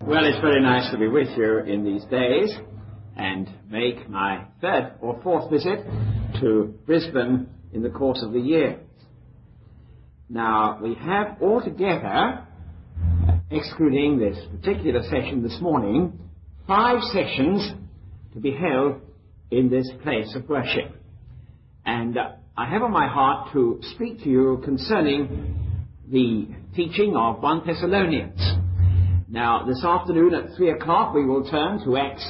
Well, it's very nice to be with you in these days and make my third or fourth visit to Brisbane in the course of the year. Now, we have altogether, excluding this particular session this morning, 5 sessions to be held in this place of worship. And I have on my heart to speak to you concerning the teaching of 1 Thessalonians. Now, this afternoon at 3 o'clock we will turn to Acts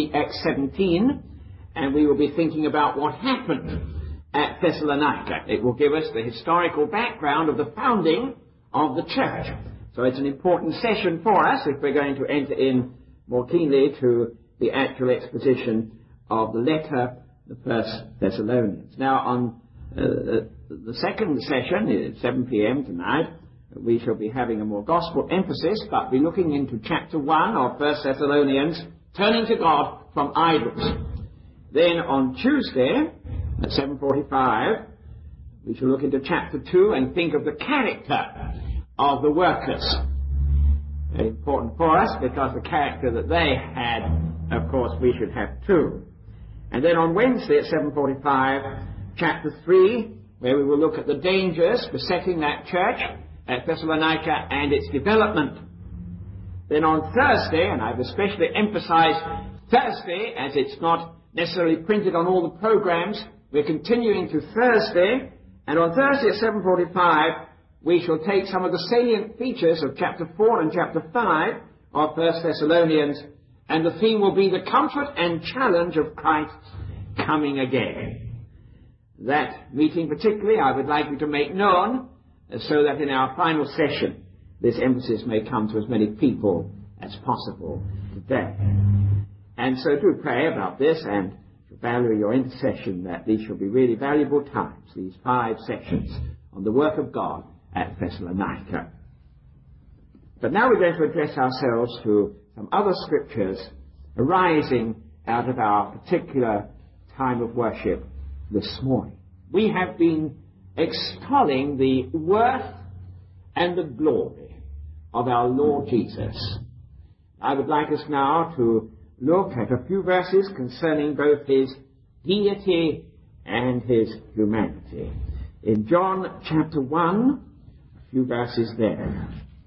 17, and we will be thinking about what happened at Thessalonica. It will give us the historical background of the founding of the church. So it's an important session for us if we're going to enter in more keenly to the actual exposition of the letter, the First Thessalonians. Now, on the second session, at 7 p.m. tonight, we shall be having a more gospel emphasis, but be looking into chapter 1 of 1 Thessalonians, turning to God from idols. Then on Tuesday, at 7:45, we shall look into chapter 2 and think of the character of the workers. Very important for us, because the character that they had, of course, we should have too. And then on Wednesday at 7:45, chapter 3, where we will look at the dangers besetting that church at Thessalonica and its development. Then on Thursday, and I've especially emphasized Thursday as it's not necessarily printed on all the programs, we're continuing to Thursday, and on Thursday at 7:45 we shall take some of the salient features of chapter 4 and chapter 5 of 1 Thessalonians, and the theme will be the comfort and challenge of Christ's coming again. That meeting particularly I would like you to make known, so that in our final session this emphasis may come to as many people as possible today. And so do pray about this and value your intercession, that these shall be really valuable times, these 5 sessions on the work of God at Thessalonica. But now we're going to address ourselves to some other scriptures arising out of our particular time of worship this morning. We have been extolling the worth and the glory of our Lord Jesus. I would like us now to look at a few verses concerning both his deity and his humanity. In John chapter 1, a few verses there.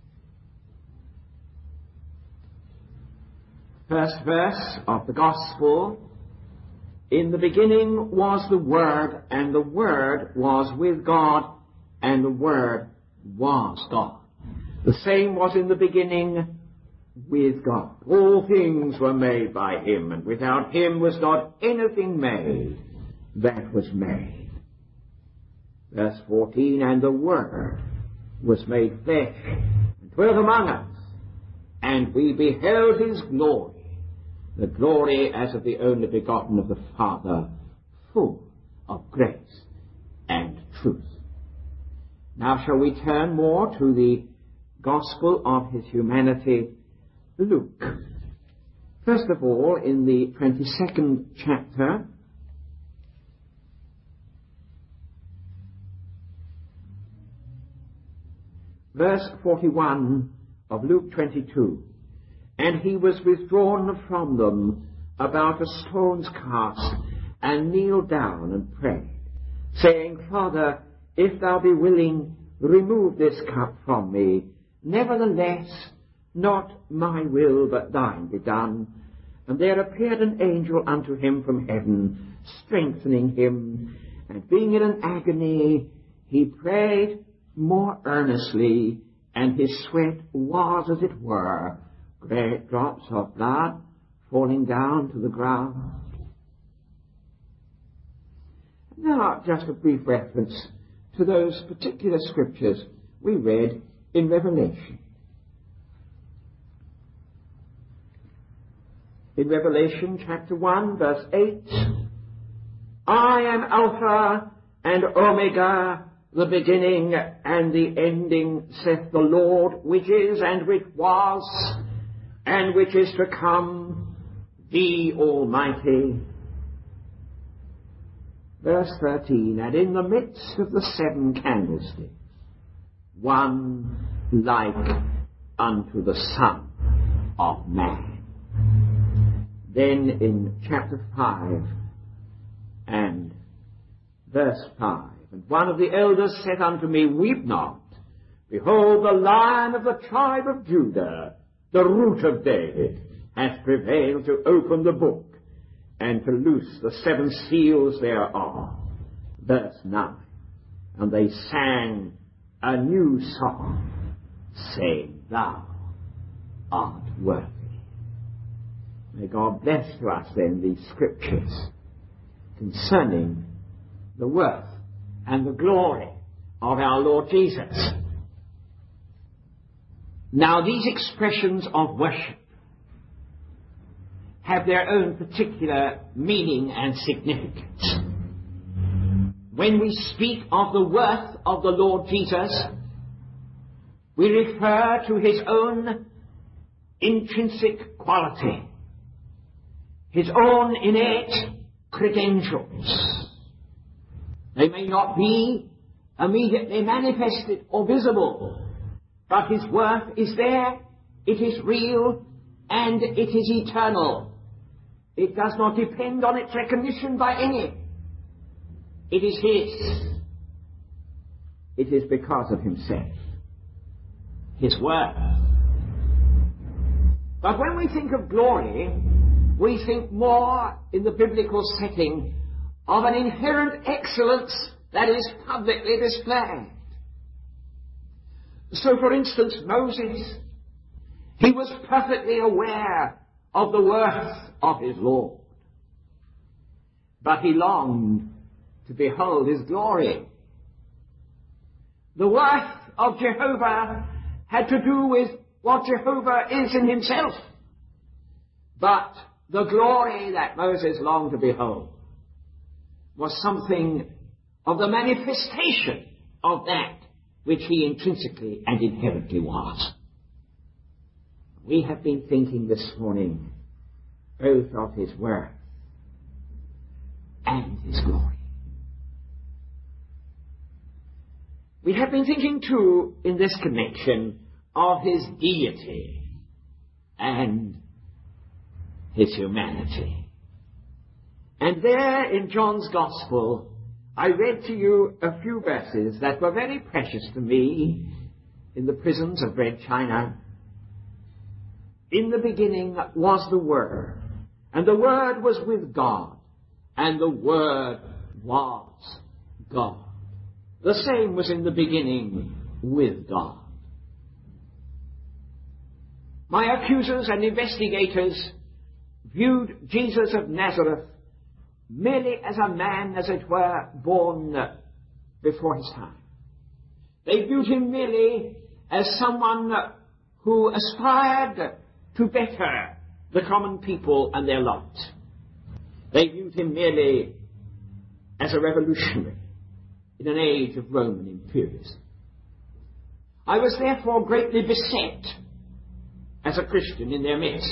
First verse of the Gospel: in the beginning was the Word, and the Word was with God, and the Word was God. The same was in the beginning with God. All things were made by him, and without him was not anything made that was made. Verse 14, and the Word was made flesh, and dwelt among us, and we beheld his glory, the glory as of the only begotten of the Father, full of grace and truth. Now shall we turn more to the gospel of his humanity, Luke. First of all, in the 22nd chapter, verse 41 of Luke 22. And he was withdrawn from them about a stone's cast, and kneeled down and prayed, saying, Father, if thou be willing, remove this cup from me. Nevertheless, not my will, but thine be done. And there appeared an angel unto him from heaven, strengthening him. And being in an agony, he prayed more earnestly, and his sweat was, as it were, great drops of blood falling down to the ground. Now, just a brief reference to those particular scriptures we read in Revelation. In Revelation chapter 1, verse 8, I am Alpha and Omega, the beginning and the ending, saith the Lord, which is and which was and which is to come, the Almighty. Verse 13, and in the midst of the 7 candlesticks, one like unto the sun, of man. Then in chapter 5 and verse 5, and one of the elders said unto me, Weep not. Behold, the Lion of the tribe of Judah, the Root of David, hath prevailed to open the book and to loose the 7 seals thereof. Verse 9. And they sang a new song, saying, Thou art worthy. May God bless to us then these scriptures concerning the worth and the glory of our Lord Jesus. Now these expressions of worship have their own particular meaning and significance. When we speak of the worth of the Lord Jesus, we refer to his own intrinsic quality, his own innate credentials. They may not be immediately manifested or visible, but his worth is there, it is real, and it is eternal. It does not depend on its recognition by any. It is his. It is because of himself, his worth. But when we think of glory, we think more in the biblical setting of an inherent excellence that is publicly displayed. So, for instance, Moses, he was perfectly aware of the worth of his Lord, but he longed to behold his glory. The worth of Jehovah had to do with what Jehovah is in himself, but the glory that Moses longed to behold was something of the manifestation of that which he intrinsically and inherently was. We have been thinking this morning both of his worth and his glory. We have been thinking too, in this connection, of his deity and his humanity. And there in John's Gospel, I read to you a few verses that were very precious to me in the prisons of Red China. In the beginning was the Word, and the Word was with God, and the Word was God. The same was in the beginning with God. My accusers and investigators viewed Jesus of Nazareth merely as a man, as it were, born before his time. They viewed him merely as someone who aspired to better the common people and their lot. They viewed him merely as a revolutionary in an age of Roman imperialism. I was therefore greatly beset as a Christian in their midst.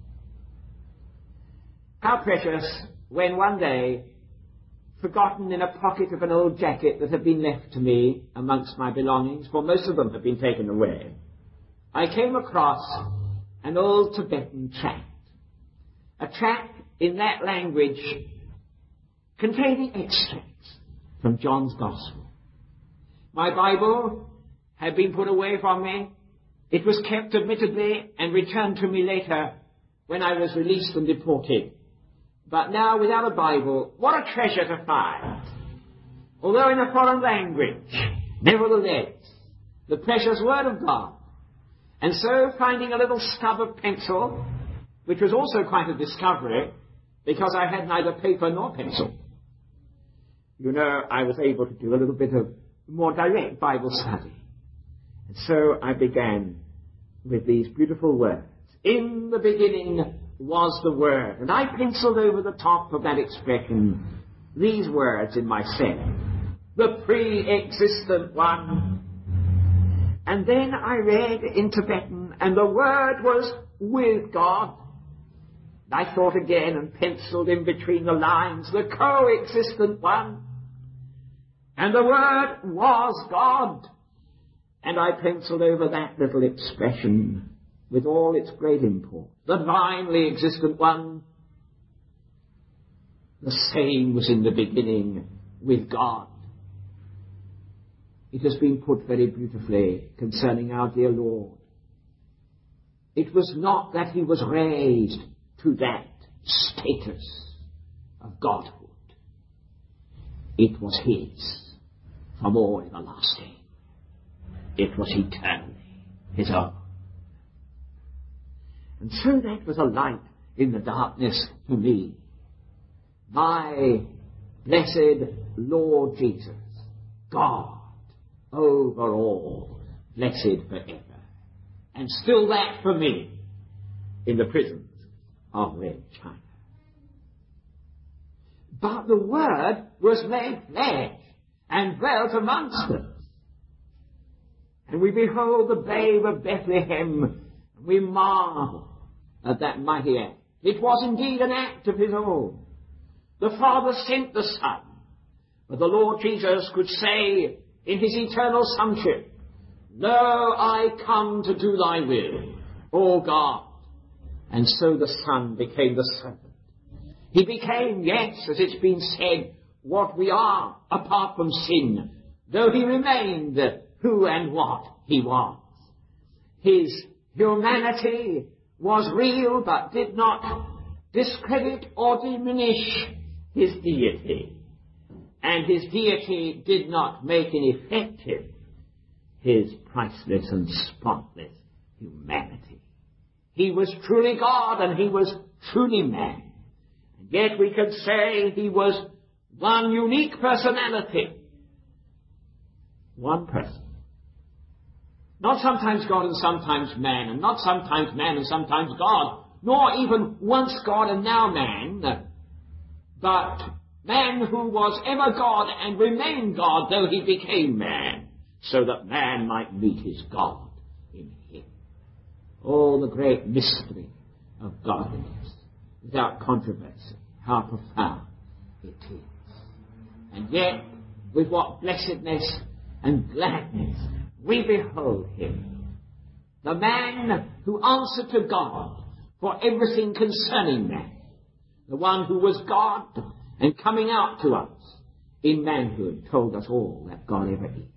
How precious when one day, forgotten in a pocket of an old jacket that had been left to me amongst my belongings, for most of them had been taken away, I came across an old Tibetan tract, a tract in that language containing extracts from John's Gospel. My Bible had been put away from me. It was kept admittedly and returned to me later when I was released and deported. But now, without a Bible, what a treasure to find. Although in a foreign language, nevertheless, the precious Word of God. And so, finding a little stub of pencil, which was also quite a discovery, because I had neither paper nor pencil. You know, I was able to do a little bit of more direct Bible study. And so I began with these beautiful words. In the beginning was the Word. And I penciled over the top of that expression these words in my cell. The pre-existent one. And then I read in Tibetan, and the Word was with God. I thought again and penciled in between the lines, the co-existent one. And the Word was God. And I penciled over that little expression, with all its great import. The divinely existent one, the same was in the beginning with God. It has been put very beautifully concerning our dear Lord. It was not that he was raised to that status of godhood. It was his from all everlasting. It was eternally his own. And so that was a light in the darkness to me. My blessed Lord Jesus, God over all, blessed forever. And still that for me in the prisons of Red China. But the Word was made flesh and dwelt amongst us. And we behold the babe of Bethlehem, and we marvel at that mighty act. It was indeed an act of his own. The Father sent the Son, but the Lord Jesus could say in his eternal sonship, "Lo, I come to do thy will, O God." And so the Son became the servant. He became, yes, as it's been said, what we are apart from sin, though he remained who and what he was. His humanity was real, but did not discredit or diminish his deity. And his deity did not make ineffective his priceless and spotless humanity. He was truly God and he was truly man. And yet we can say he was one unique personality. One person. Not sometimes God and sometimes man, and not sometimes man and sometimes God, nor even once God and now man, but man who was ever God and remained God though he became man, so that man might meet his God in him. Oh, the great mystery of godliness, without controversy, how profound it is. And yet, with what blessedness and gladness we behold him, the man who answered to God for everything concerning man, the one who was God and coming out to us in manhood told us all that God ever is.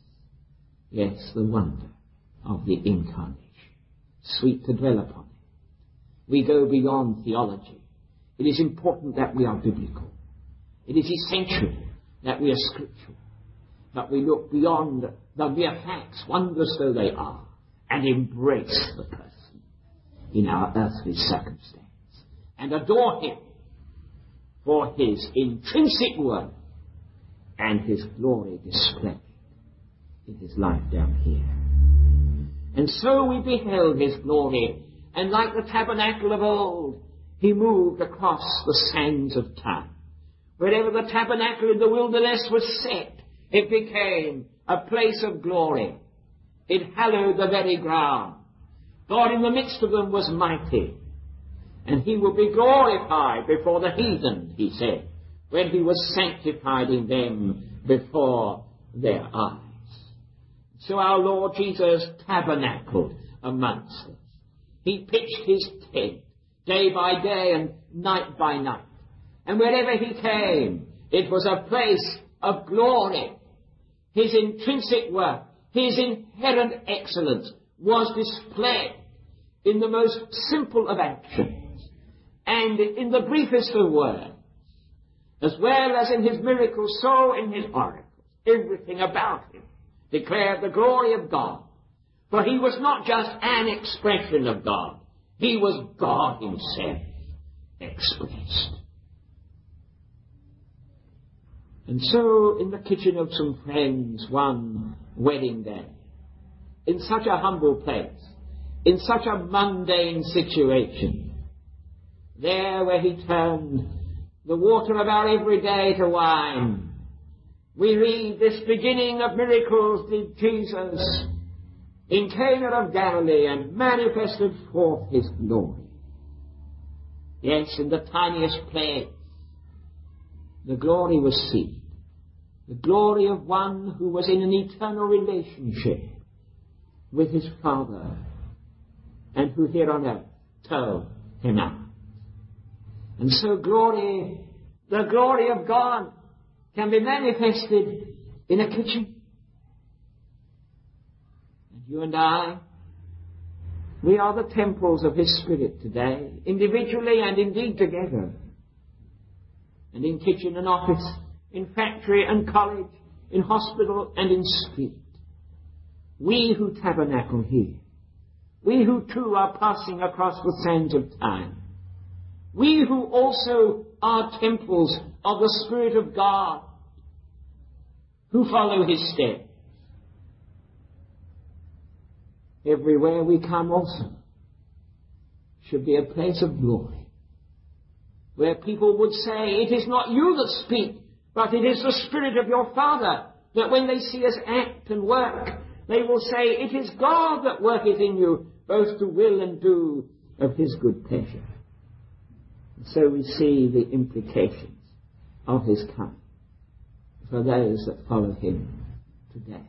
Yes, the wonder of the incarnation. Sweet to dwell upon it. We go beyond theology. It is important that we are biblical. It is essential that we are scriptural. But we look beyond the mere facts, wondrous though they are, and embrace the person in our earthly circumstance and adore him for his intrinsic worth and his glory displayed in his life down here. And so we beheld his glory, and like the tabernacle of old, he moved across the sands of time. Wherever the tabernacle in the wilderness was set, it became a place of glory. It hallowed the very ground. God in the midst of them was mighty. And he will be glorified before the heathen, he said, when he was sanctified in them before their eyes. So our Lord Jesus tabernacled amongst us. He pitched his tent day by day and night by night. And wherever he came, it was a place of glory. His intrinsic worth, his inherent excellence was displayed in the most simple of actions and in the briefest of words, as well as in his miracles, so in his oracles. Everything about him declared the glory of God. For he was not just an expression of God. He was God himself expressed. And so, in the kitchen of some friends one wedding day, in such a humble place, in such a mundane situation, there where he turned the water of our everyday to wine, we read this beginning of miracles did Jesus in Cana of Galilee and manifested forth his glory. Yes, in the tiniest place, the glory was seen. The glory of one who was in an eternal relationship with his Father. and who here on earth told him out. And so the glory of God can be manifested in a kitchen. And you and I, we are the temples of His Spirit today, individually and indeed together. And in kitchen and office, in factory and college, in hospital and in street. We who tabernacle here, we who too are passing across the sands of time, we who also are temples of the Spirit of God, who follow His steps. Everywhere we come also should be a place of glory, where people would say, it is not you that speak, but it is the Spirit of your Father, that when they see us act and work, they will say, it is God that worketh in you, both to will and do of His good pleasure. And so we see the implications of His coming for those that follow Him today.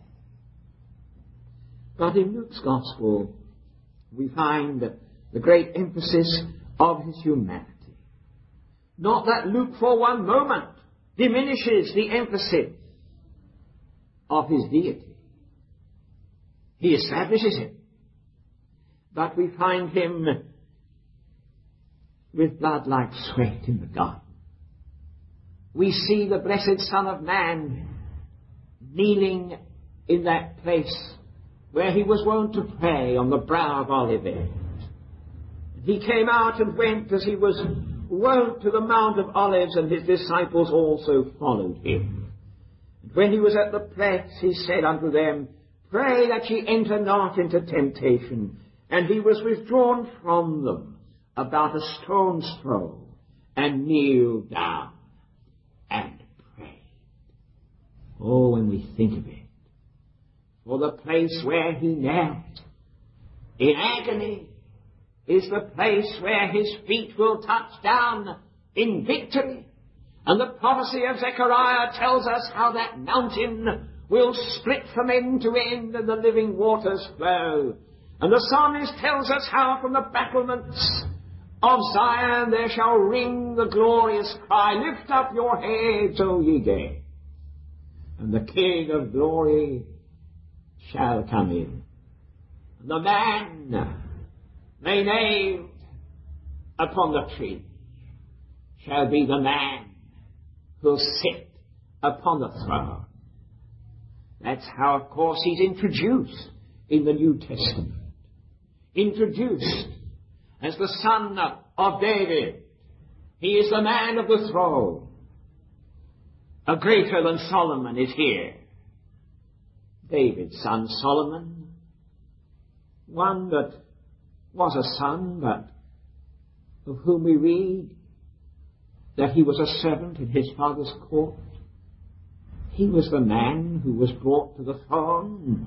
But in Luke's Gospel, we find the great emphasis of His humanity. Not that Luke for one moment diminishes the emphasis of His deity. He establishes it. But we find Him with blood like sweat in the garden. We see the blessed Son of Man kneeling in that place where He was wont to pray on the brow of Olivet. He came out and went as He was wont to the Mount of Olives, and His disciples also followed Him. And when He was at the place, He said unto them, pray that ye enter not into temptation. And He was withdrawn from them about a stone's throw, and kneeled down and prayed. Oh, when we think of it, for the place where He knelt in agony is the place where His feet will touch down in victory. And the prophecy of Zechariah tells us how that mountain will split from end to end and the living waters flow. And the psalmist tells us how from the battlements of Zion there shall ring the glorious cry, lift up your heads, O ye gates, and the King of glory shall come in. And the man they nailed upon the tree shall be the man who'll sit upon the throne. That's how, of course, He's introduced in the New Testament. Introduced as the son of David. He is the man of the throne. A greater than Solomon is here. David's son Solomon, one that was a son, but of whom we read that he was a servant in his father's court. He was the man who was brought to the throne.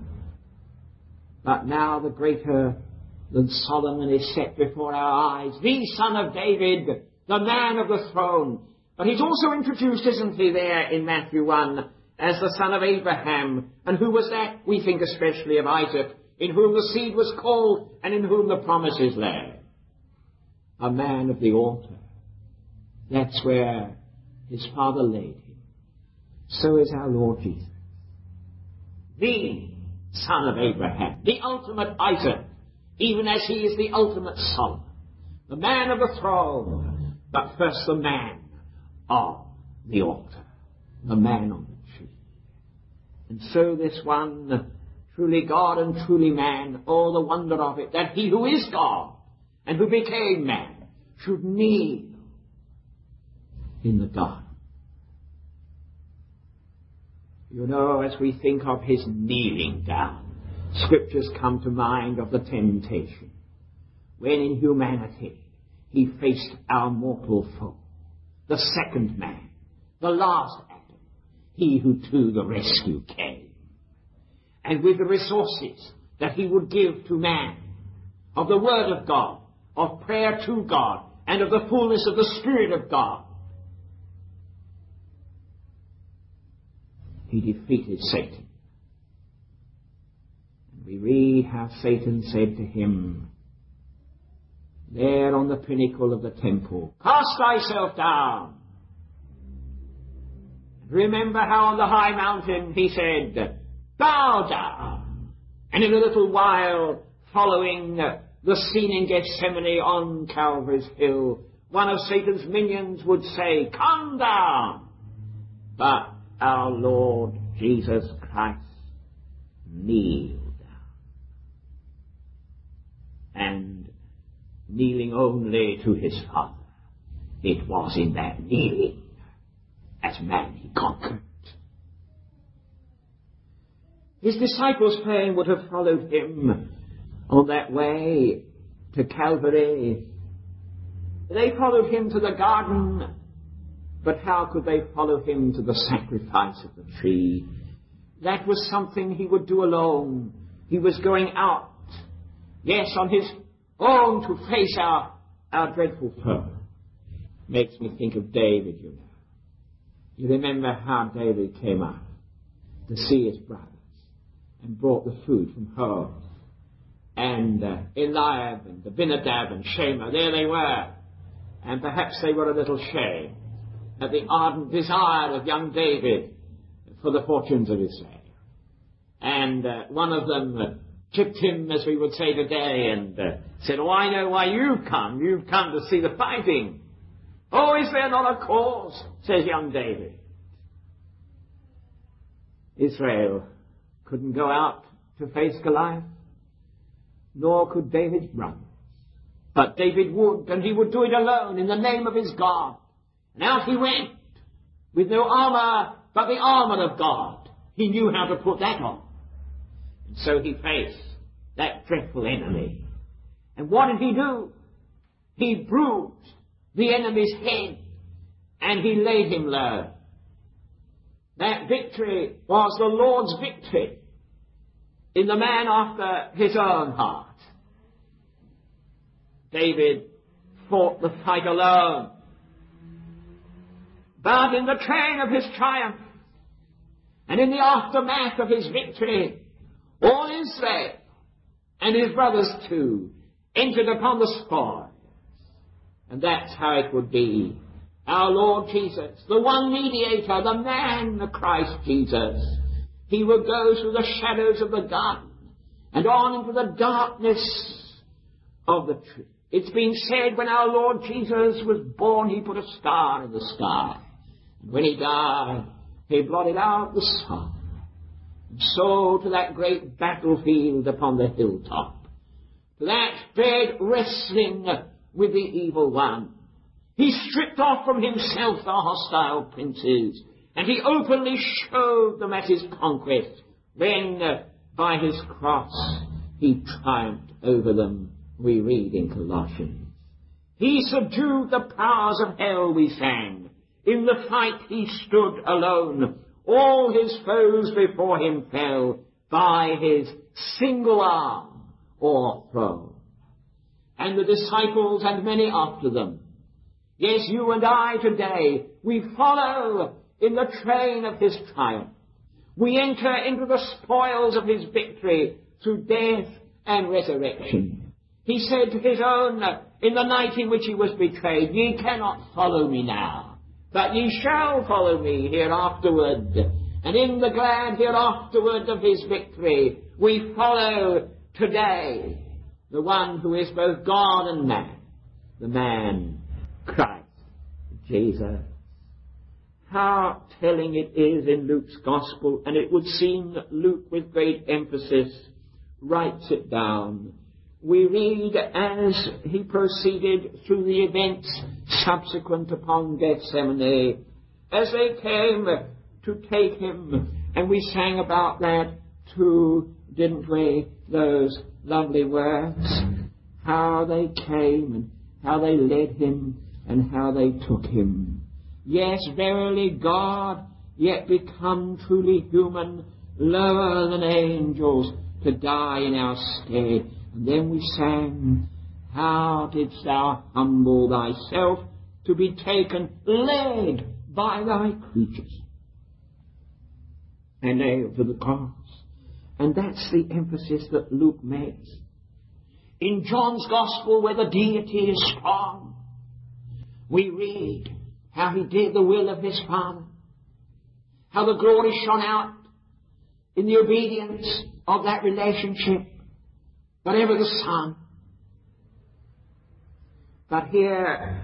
But now the greater than Solomon is set before our eyes, the son of David, the man of the throne. But He's also introduced, isn't He, there in Matthew 1, as the son of Abraham. And who was that? We think especially of Isaac, in whom the seed was called and in whom the promises lay. A man of the altar. That's where his father laid him. So is our Lord Jesus. The son of Abraham, the ultimate Isaac, even as he is the ultimate Solomon, the man of the throne, but first the man of the altar, the man on the tree. And so this one, truly God and truly man, oh, the wonder of it, that He who is God and who became man should kneel in the garden. You know, as we think of His kneeling down, scriptures come to mind of the temptation, when in humanity He faced our mortal foe, the second man, the last Adam, He who to the rescue came. And with the resources that He would give to man, of the Word of God, of prayer to God, and of the fullness of the Spirit of God, He defeated Satan. And we read how Satan said to Him, there on the pinnacle of the temple. Cast thyself down. Remember how on the high mountain he said, bow down. And in a little while, following the scene in Gethsemane on Calvary's hill, one of Satan's minions would say, come down. But our Lord Jesus Christ kneeled down. And kneeling only to his Father, it was in that kneeling as man he conquered. His disciples fain would have followed him on that way to Calvary. They followed him to the garden, but how could they follow him to the sacrifice of the tree? That was something he would do alone. He was going out, yes, on his own to face our dreadful foe. Makes me think of David, you know. You remember how David came up to see his brothers and brought the food from home. And Eliab and Abinadab and Shema, there they were. And perhaps they were a little ashamed at the ardent desire of young David for the fortunes of Israel. And one of them chipped him, as we would say today, and said, oh, I know why you've come. You've come to see the fighting. Oh, is there not a cause, says young David. Israel couldn't go out to face Goliath, nor could David's brothers. But David would, and he would do it alone in the name of his God. And out he went, with no armor but the armor of God. He knew how to put that on. And so he faced that dreadful enemy. And what did he do? He bruised the enemy's head, and he laid him low. That victory was the Lord's victory in the man after his own heart. David fought the fight alone, but in the train of his triumph and in the aftermath of his victory, all Israel and his brothers too entered upon the spoils. And that's how it would be. Our Lord Jesus, the one mediator, the man, the Christ Jesus, he would go through the shadows of the garden and on into the darkness of the tree. It's been said when our Lord Jesus was born, he put a star in the sky. And when he died, he blotted out the sun. And so to that great battlefield upon the hilltop, to that dread wrestling with the evil one, he stripped off from himself the hostile princes, and he openly showed them at his conquest, when by his cross he triumphed over them, we read in Colossians. He subdued the powers of hell, we sang. In the fight he stood alone. All his foes before him fell by his single arm o'erthrown. And the disciples and many after them, yes, you and I today, we follow in the train of his triumph. We enter into the spoils of his victory through death and resurrection. He said to his own in the night in which he was betrayed, ye cannot follow me now, but ye shall follow me hereafterward. And in the glad hereafterward of his victory, we follow today the one who is both God and man, the man Christ Jesus. How telling it is in Luke's Gospel, and it would seem that Luke, with great emphasis, writes it down. We read as he proceeded through the events subsequent upon Gethsemane, as they came to take him, and we sang about that too, didn't we? Those lovely words, how they came and how they led him and how they took him. Yes, verily God, yet become truly human, lower than angels, to die in our stead. And then we sang, how didst thou humble thyself to be taken, led by thy creatures, and nailed to the cross. And that's the emphasis that Luke makes. In John's Gospel, where the deity is strong, we read how he did the will of his Father, how the glory shone out in the obedience of that relationship, but ever the Son. But here,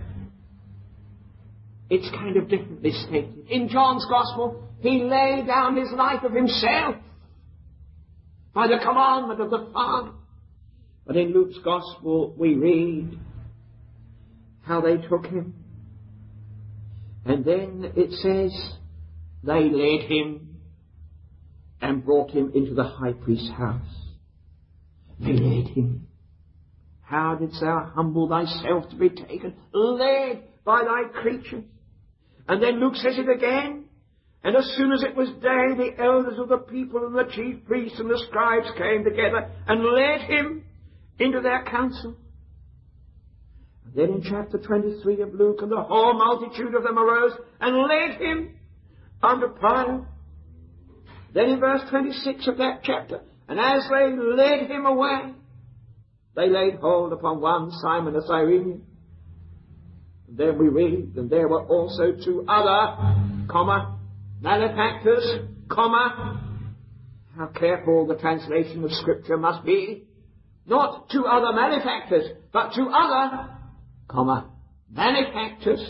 it's kind of differently stated. In John's Gospel, he laid down his life of himself by the commandment of the Father. But in Luke's Gospel, we read how they took him. And then it says, they led him and brought him into the high priest's house. They led him. How didst thou humble thyself to be taken? Led by thy creatures. And then Luke says it again. And as soon as it was day, the elders of the people and the chief priests and the scribes came together and led him into their council. And then in chapter 23 of Luke, and the whole multitude of them arose and led him unto Pilate. Then in verse 26 of that chapter, and as they led him away, they laid hold upon one, Simon a Cyrenian. And then we read, and there were also two other, malefactors, how careful the translation of Scripture must be. Not two other malefactors, but two other, malefactors,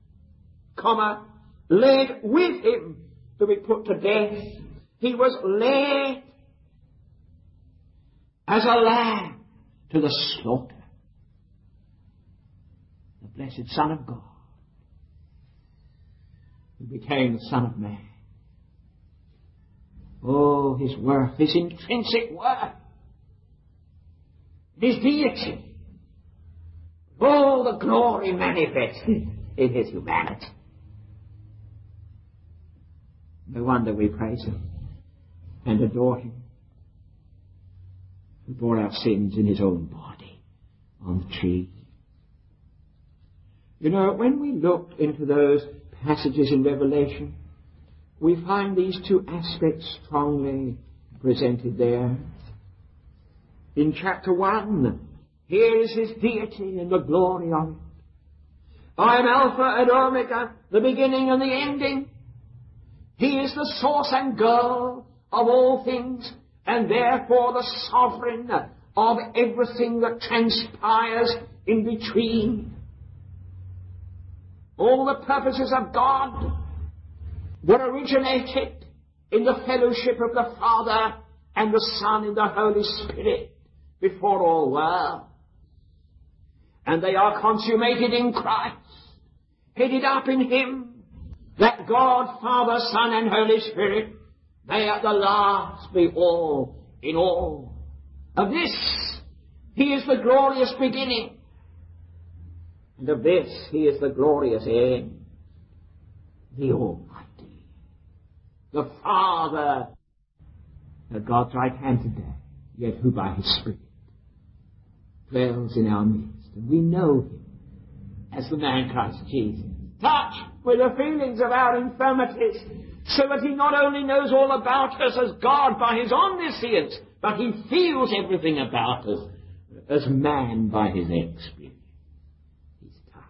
led with him to be put to death. He was led as a lamb to the slaughter. The blessed Son of God, who became the Son of Man. Oh, his worth, his intrinsic worth, his deity, all the glory manifested in his humanity. No wonder we praise him and adore him, who bore our sins in his own body on the tree. You know, when we look into those passages in Revelation, we find these two aspects strongly presented there. In chapter 1, here is his deity and the glory of it. I am Alpha and Omega, the beginning and the ending. He is the source and goal of all things, and therefore the sovereign of everything that transpires in between. All the purposes of God were originated in the fellowship of the Father and the Son in the Holy Spirit before all were. And they are consummated in Christ, headed up in him, that God, Father, Son, and Holy Spirit may at the last be all in all. Of this, he is the glorious beginning. And of this, he is the glorious end. The Almighty. The Father at God's right hand today, yet who by his Spirit dwells in our midst. And we know him as the man Christ Jesus. Touched with the feelings of our infirmities, so that he not only knows all about us as God by his omniscience, but he feels everything about us as man by his experience. He's touched.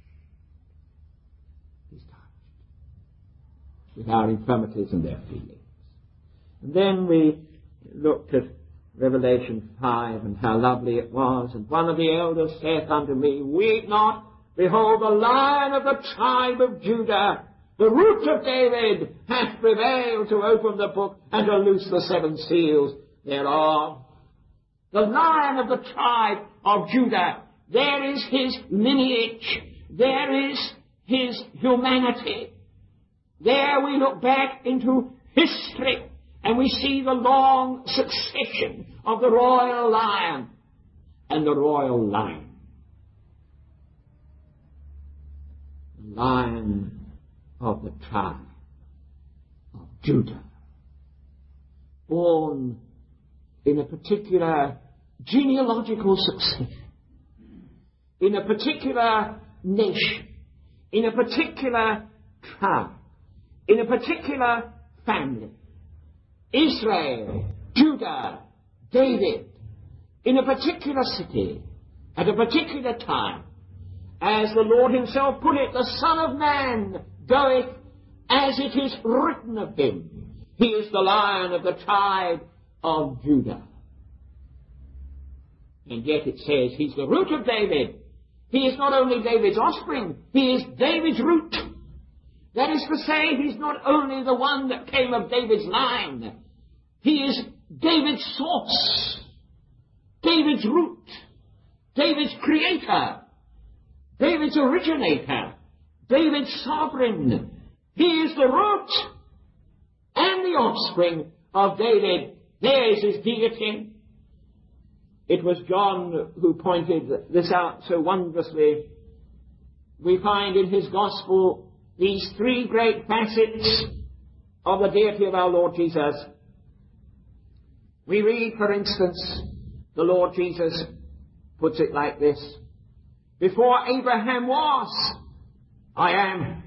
He's touched with our infirmities and their feelings. And then we looked at Revelation 5 and how lovely it was. And one of the elders saith unto me, Weep not, behold, the Lion of the tribe of Judah, the Root of David, hath prevailed to open the book and to loose the seven seals thereof. The Lion of the tribe of Judah, there is his lineage, there is his humanity. There we look back into history and we see the long succession of the royal lion and the royal lion. The Lion of the tribe of Judah, born in a particular genealogical succession, in a particular nation, in a particular tribe, in a particular family. Israel, Judah, David, in a particular city, at a particular time. As the Lord himself put it, the Son of Man goeth as it is written of him. He is the Lion of the tribe of Judah. And yet it says he's the root of David. He is not only David's offspring, he is David's root. That is to say, he's not only the one that came of David's line, he is David's source, David's root, David's creator, David's originator, David's sovereign. He is the root and the offspring of David. There is his deity. It was John who pointed this out so wondrously. We find in his gospel these three great facets of the deity of our Lord Jesus. We read, for instance, the Lord Jesus puts it like this: before Abraham was, I am.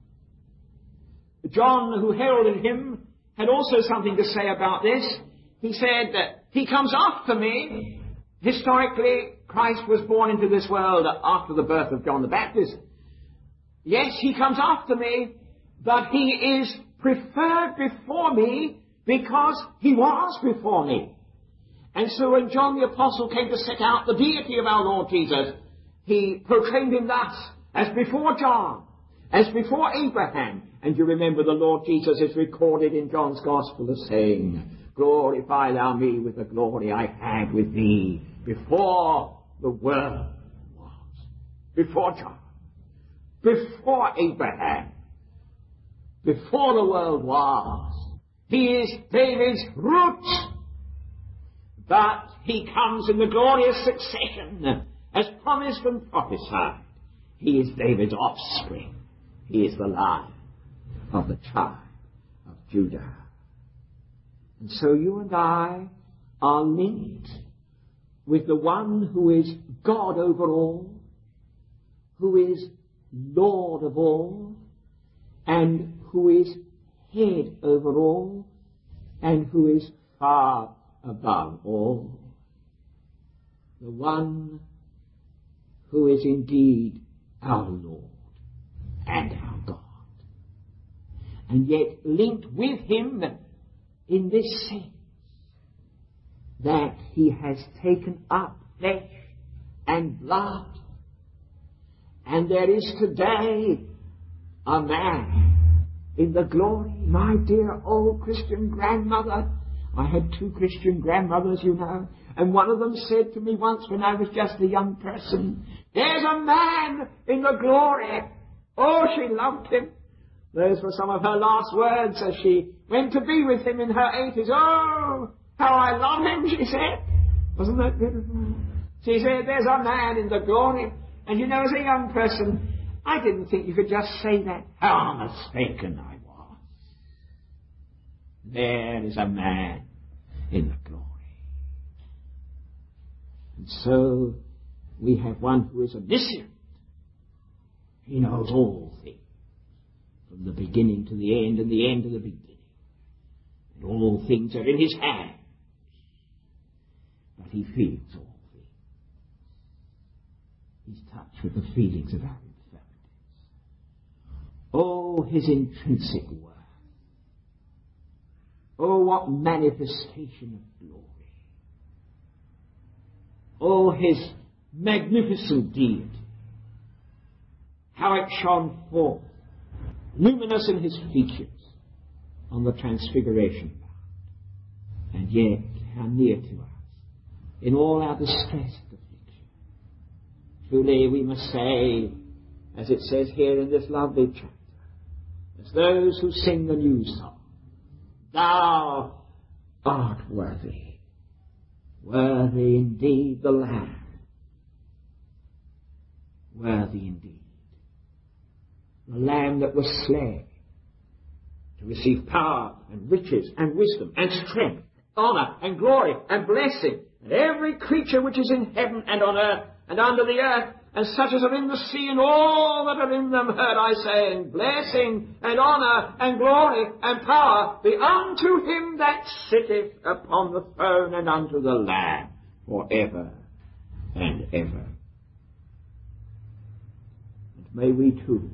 John, who heralded him, had also something to say about this. He said that he comes after me. Historically, Christ was born into this world after the birth of John the Baptist. Yes, he comes after me, but he is preferred before me because he was before me. And so when John the Apostle came to set out the deity of our Lord Jesus, he proclaimed him thus: as before John, as before Abraham. And you remember the Lord Jesus is recorded in John's Gospel as saying, glorify thou me with the glory I had with thee before the world was. Before John, before Abraham, before the world was. He is David's root, but he comes in the glorious succession as promised and prophesied. He is David's offspring. He is the Lion of the tribe of Judah. And so you and I are linked with the one who is God over all, who is Lord of all, and who is head over all, and who is far above all. The one who is indeed our Lord and our God. And yet linked with him in this sense, that he has taken up flesh and blood. And there is today a man in the glory. My dear old Christian grandmother, I had two Christian grandmothers, you know, and one of them said to me once when I was just a young person, there's a man in the glory. Oh, she loved him. Those were some of her last words as she went to be with him in her 80s. Oh, how I love him, she said. Wasn't that beautiful? She said, there's a man in the glory. And you know, as a young person, I didn't think you could just say that. How mistaken I was. There is a man in the glory. And so we have one who is omniscient. He knows all things, from the beginning to the end and the end to the beginning. And all things are in his hands. But he feels all things. He's touched with the feelings of our infirmities. Oh, his intrinsic worth. Oh, what manifestation of glory. Oh, his magnificent deity. How it shone forth, luminous in his features, on the Transfiguration Mount. And yet, how near to us, in all our distress and affliction. Truly, we must say, as it says here in this lovely chapter, as those who sing the new song, thou art worthy, worthy indeed the Lamb, worthy indeed. The Lamb that was slain to receive power and riches and wisdom and strength, honor and glory and blessing, and every creature which is in heaven and on earth and under the earth, and such as are in the sea and all that are in them, heard I saying, blessing and honor and glory and power be unto him that sitteth upon the throne and unto the Lamb forever and ever. And may we too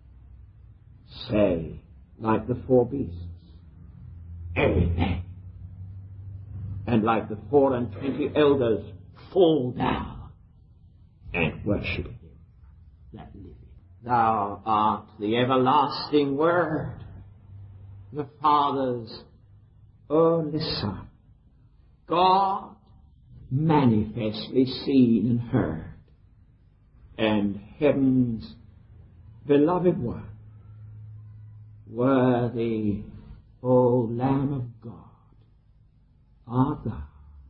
say, like the 4 beasts, Amen. And like the 24 elders, fall down and worship him that liveth. Thou art the everlasting Word, the Father's only Son, God manifestly seen and heard, and heaven's beloved One. Worthy, O Lamb of God, art thou,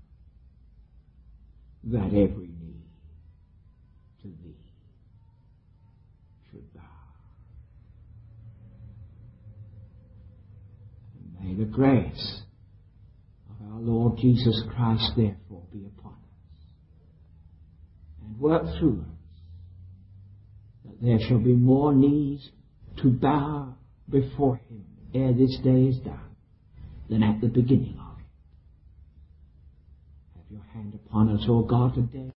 that every knee to thee should bow. And may the grace of our Lord Jesus Christ therefore be upon us, and work through us, that there shall be more knees to bow before him ere this day is done than at the beginning of it. Have your hand upon us, O God, today.